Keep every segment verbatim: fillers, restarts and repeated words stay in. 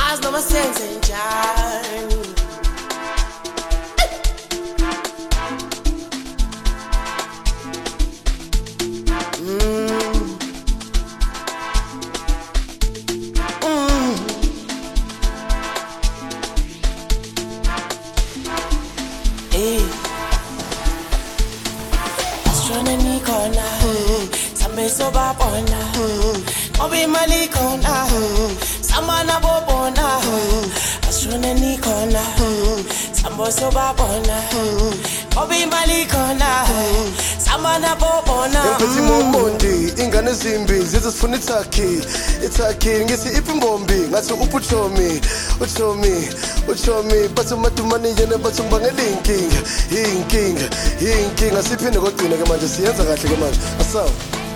As no sense in Johnny. So babona obi mali kona samana bobona ashone ni kona sambo so babona obi mali kona samana bobona Empathy momondi ingane zimbi zizifuna ithaki ithaki ngisi ipimbombi ngathi upuchomi uchomi uchomi bathi madumani yena bathi bangelinkinga inkinga inkinga siphinde kugcina ke manje siyenza kahle ke manje asaw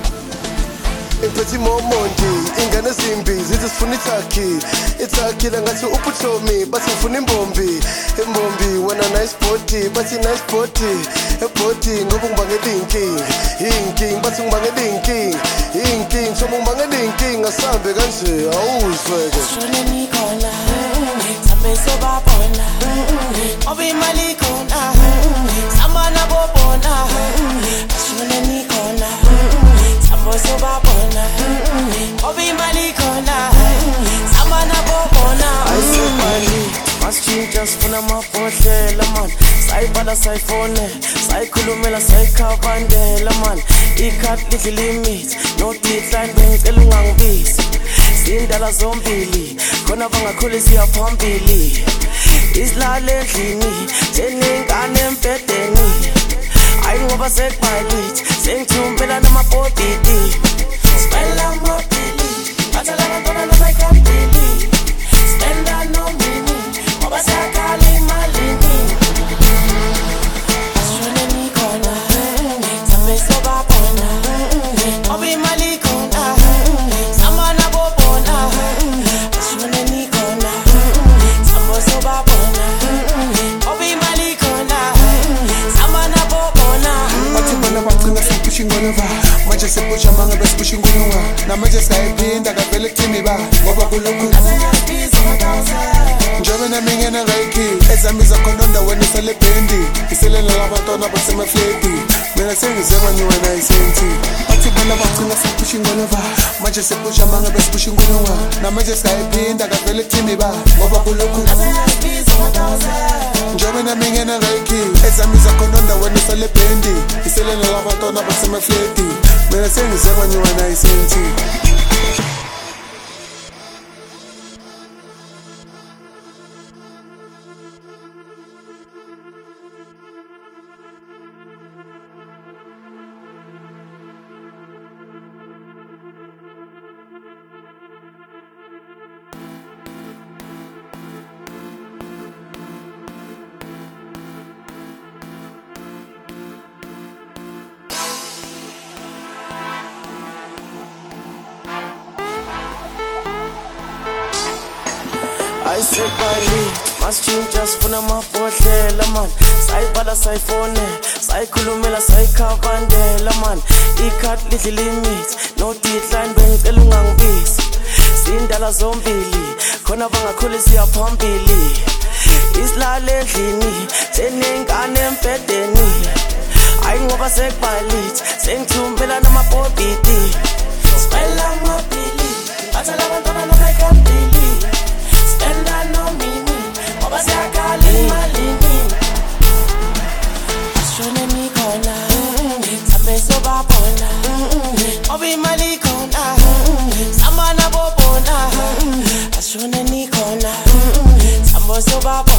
Empathy momondi ingane zimbi zizifuna ithaki ithaki la ngathi upuchomi bathi ufuna imbombi imbombi wena nice body bathi nice body ebody ngoba ngibangela inkinga inkinga bathi ngibangela inkinga inkinga somo ngibangela inkinga asambe kanje awuzweke ashone ni kona sambe so babona obi mali kona samana bobona ashone ni kona so babona obi mali kona samana bobona ayisebali masichinja sifuna amabhodlela man sayibhala sayifone sayikhulumela sayikhavandela man ikhathi lidla limit no decline bengicela ungangibizi sindala zombili khona bangakhuli siya phambili isilale endlini seningane empedeni ayi ngoba sekubhalithi sengithumbela namabhodidi spela amabili bathala abantwana nabayikambili spenda nomini ngoba sakhala imalini ashone ni khona sambe so babona obi imali khona samana bobona ashone ni khona sambo so babona obi imali khona samana bobona Bagcina sipushing over manje sepusha manga besipushing over namanje sayiphinda kavele kuthini ba ngoba kulokhu njobe namingena ngayikhi ezamiza khona ndaweni selebendi iselela labantwana basemafleti mina sengizeba nyiwe na isenti bathi bona bagcina sipushing over manje sepusha manga besipushing over namanje sayiphinda kavele kuthini ba ngoba kulokhu njobe namingena ngayikhi ezamiza khona ndaweni selebendi iselela labantwana basemafleti mina sengizeba nyiwe na isenti ayisebali masichinja sifuna amabhodlela man sayibhala sayifone sayikhulumela sayikhavandela man ikhathi lidla limit no decline bengicela ungangibizi sindala zombili khona bangakhuli siya phambili isilale endlini seningane empedeni ayi ngoba sekubhalithi sengithumbela namabhodidi spela amabili bathala abantwana nabayikambili spenda nomini ngoba sakhala imalini ashone ni khona sambe so babona obi imali khona samana bobona ashone ni khona sambo so babona